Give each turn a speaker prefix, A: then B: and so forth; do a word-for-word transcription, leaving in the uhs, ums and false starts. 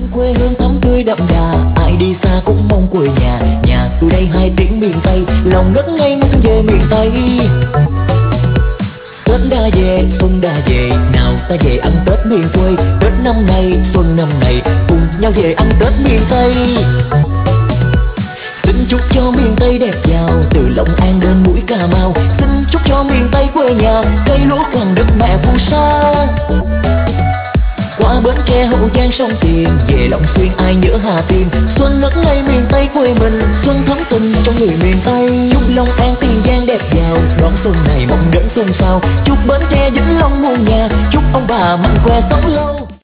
A: quê hương thắm tươi đậm đà, ai đi xa cũng mong quê nhà. Nhà tôi đây hai tiếng miền Tây, lòng ngất ngây muốn về miền Tây. Tết đã về, xuân đã về, nào ta về ăn Tết miền quê. Tết năm nay, xuân năm nay, cùng nhau về ăn Tết miền Tây. Xin chúc cho miền Tây đẹp giàu, từ Long An đến mũi Cà Mau. Xin chúc cho miền Tây quê nhà, cây lúa càng đất mẹ phù sa. Qua Bến Tre, Hậu Giang, sông Tiền, về Long Xuyên ai nhớ Hà Tiên. Xuân ngất ngây miền Tây quê mình, xuân thắm tình trong người miền Tây. Chúc Long An, Tiền Giang đẹp giàu, đón xuân này mong đến xuân sau. Chúc Bến Tre, Vĩnh Long muôn nhà, chúc ông bà mạnh khỏe sống lâu.